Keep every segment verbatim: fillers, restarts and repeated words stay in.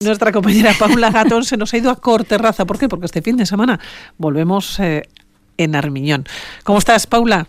Nuestra compañera Paula Gatón se nos ha ido a Corterraza. ¿Por qué? Porque este fin de semana volvemos eh, en Armiñón. ¿Cómo estás, Paula?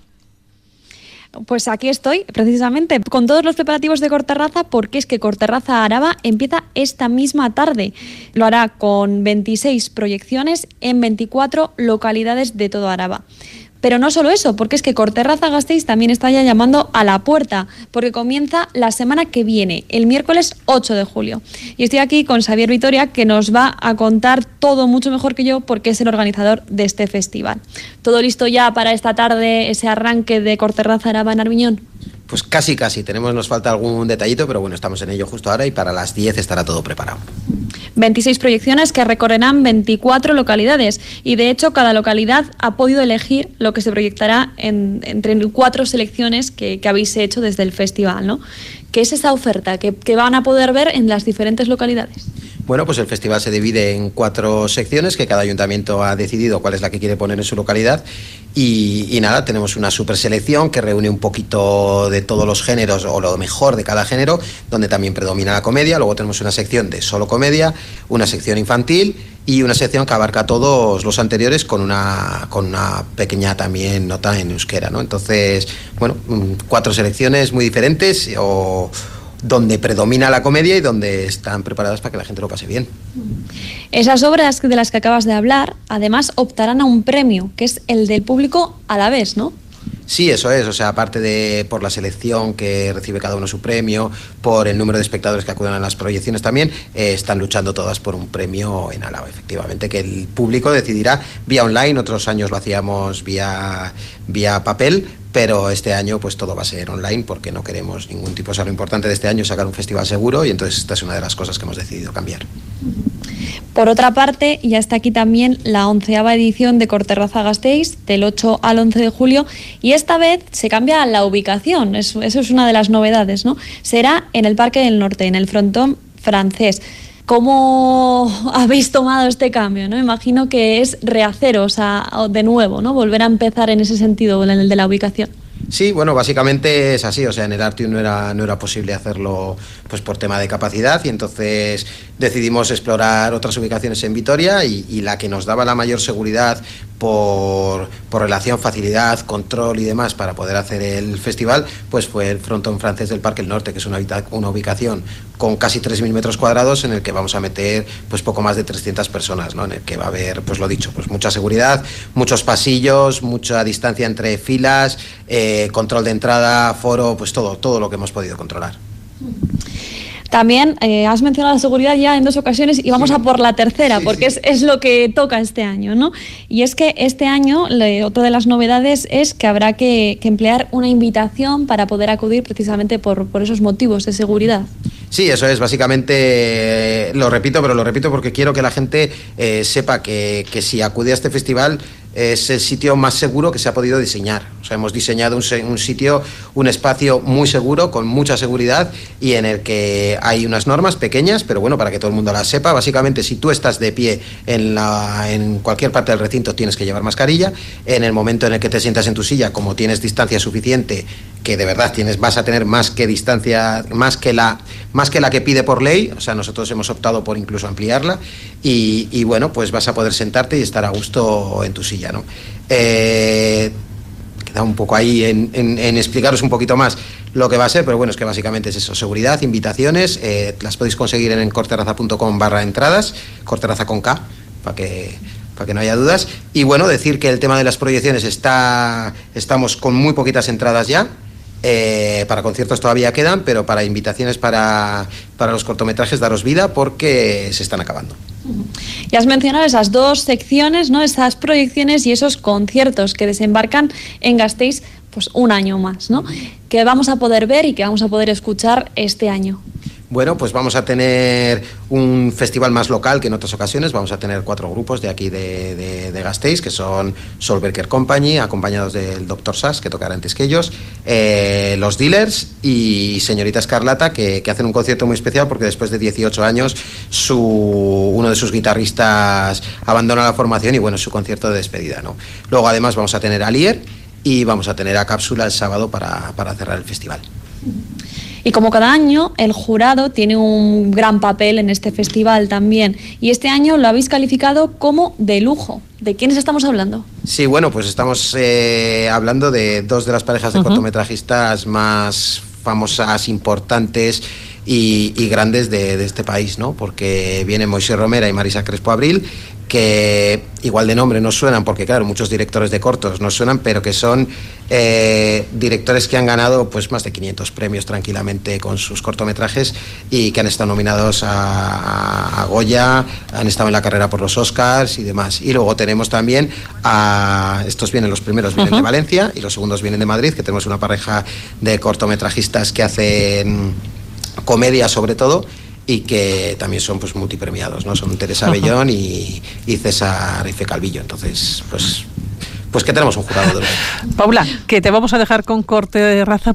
Pues aquí estoy, precisamente, con todos los preparativos de Corterraza, porque es que Corterraza Araba empieza esta misma tarde. Lo hará con veintiséis proyecciones en veinticuatro localidades de todo Araba. Pero no solo eso, porque es que Corterraza Gasteiz también está ya llamando a la puerta, porque comienza la semana que viene, el miércoles ocho de julio. Y estoy aquí con Xavier Vitoria, que nos va a contar todo mucho mejor que yo, porque es el organizador de este festival. ¿Todo listo ya para esta tarde, ese arranque de Corterraza Araba en Armiñón? Pues casi, casi. Tenemos, nos falta algún detallito, pero bueno, estamos en ello justo ahora y para las diez estará todo preparado. veintiséis proyecciones que recorrerán veinticuatro localidades y de hecho cada localidad ha podido elegir lo que se proyectará en, entre cuatro selecciones que, que habéis hecho desde el festival, ¿no? ¿Qué es esa oferta que, que van a poder ver en las diferentes localidades? Bueno, pues el festival se divide en cuatro secciones que cada ayuntamiento ha decidido cuál es la que quiere poner en su localidad y, y nada, tenemos una super selección que reúne un poquito de todos los géneros o lo mejor de cada género, donde también predomina la comedia. Luego tenemos una sección de solo comedia, una sección infantil y una sección que abarca todos los anteriores con una, con una pequeña también nota en euskera, ¿no? Entonces, bueno, cuatro selecciones muy diferentes o donde predomina la comedia y donde están preparadas para que la gente lo pase bien. Esas obras de las que acabas de hablar, además optarán a un premio, que es el del público a la vez, ¿no? Sí, eso es, o sea, aparte de por la selección que recibe cada uno su premio, por el número de espectadores que acuden a las proyecciones también, eh, están luchando todas por un premio en Álava, efectivamente, que el público decidirá vía online. Otros años lo hacíamos vía, vía papel, pero este año pues todo va a ser online porque no queremos ningún tipo, o sea, lo importante de este año es sacar un festival seguro y entonces esta es una de las cosas que hemos decidido cambiar. Por otra parte, ya está aquí también la onceava edición de Corterraza Gasteiz, del ocho al once de julio, y esta vez se cambia la ubicación, eso, eso es una de las novedades, ¿no? Será en el Parque del Norte, en el frontón francés. ¿Cómo habéis tomado este cambio, no? Imagino que es rehaceros a, de nuevo, ¿no? Volver a empezar en ese sentido, en el de la ubicación. Sí, bueno, básicamente es así, o sea, en el Artium no era, no era posible hacerlo pues por tema de capacidad y entonces decidimos explorar otras ubicaciones en Vitoria y, y la que nos daba la mayor seguridad por, por relación, facilidad, control y demás para poder hacer el festival, pues fue el frontón francés del Parque del Norte, que es una, una ubicación con casi tres mil metros cuadrados en el que vamos a meter pues poco más de trescientas personas, ¿no? En el que va a haber, pues lo dicho, pues mucha seguridad, muchos pasillos, mucha distancia entre filas, eh, control de entrada, foro, pues todo, todo lo que hemos podido controlar. También eh, has mencionado la seguridad ya en dos ocasiones y vamos sí. a por la tercera, sí, porque sí. Es, es lo que toca este año, ¿no? Y es que este año, le, otra de las novedades es que habrá que, que emplear una invitación para poder acudir precisamente por, por esos motivos de seguridad. Sí, eso es, básicamente, eh, lo repito, pero lo repito porque quiero que la gente eh, sepa que, que si acude a este festival es el sitio más seguro que se ha podido diseñar. O sea, hemos diseñado un, un sitio, un espacio muy seguro, con mucha seguridad y en el que hay unas normas pequeñas, pero bueno, para que todo el mundo las sepa. Básicamente, si tú estás de pie en, la, en cualquier parte del recinto, tienes que llevar mascarilla. En el momento en el que te sientas en tu silla, como tienes distancia suficiente, que de verdad tienes, vas a tener más que distancia, más que la, más que la que pide por ley, o sea, nosotros hemos optado por incluso ampliarla y, y bueno, pues vas a poder sentarte y estar a gusto en tu silla, ¿no? Eh, queda un poco ahí en, en, en explicaros un poquito más lo que va a ser, pero bueno, es que básicamente es eso, seguridad, invitaciones, eh, las podéis conseguir en corterraza punto com barra entradas, Corterraza con K, para que... para que no haya dudas, y bueno, decir que el tema de las proyecciones está, estamos con muy poquitas entradas ya. Eh, para conciertos todavía quedan, pero para invitaciones para, para los cortometrajes daros vida porque se están acabando. Ya has mencionado esas dos secciones, ¿no? Esas proyecciones y esos conciertos que desembarcan en Gasteiz pues un año más, ¿no? Que vamos a poder ver y que vamos a poder escuchar este año. Bueno, pues vamos a tener un festival más local que en otras ocasiones. Vamos a tener cuatro grupos de aquí de, de, de Gasteiz, que son Solberger Company, acompañados del doctor Sass, que tocará antes que ellos, eh, Los Dealers y Señorita Escarlata, que, que hacen un concierto muy especial porque después de dieciocho años su, uno de sus guitarristas abandona la formación y bueno, es su concierto de despedida, ¿no? Luego además vamos a tener a Lier y vamos a tener a Cápsula el sábado para, para cerrar el festival. Y como cada año, el jurado tiene un gran papel en este festival también. Y este año lo habéis calificado como de lujo. ¿De quiénes estamos hablando? Sí, bueno, pues estamos eh, hablando de dos de las parejas de uh-huh. cortometrajistas más famosas, importantes y, y grandes de, de este país, ¿no? Porque vienen Moisés Romera y Marisa Crespo Abril, que igual de nombre no suenan, porque claro, muchos directores de cortos no suenan, pero que son eh, directores que han ganado pues más de quinientos premios tranquilamente con sus cortometrajes y que han estado nominados a, a Goya, han estado en la carrera por los Oscars y demás. Y luego tenemos también a, estos vienen, los primeros vienen uh-huh. de Valencia y los segundos vienen de Madrid, que tenemos una pareja de cortometrajistas que hacen comedia sobre todo, y que también son pues multipremiados, ¿no? Son Teresa uh-huh. Bellón y, y César Ife Calvillo. Entonces, pues, pues que tenemos un jurado de verdad. Paula, que te vamos a dejar con Corte de Raza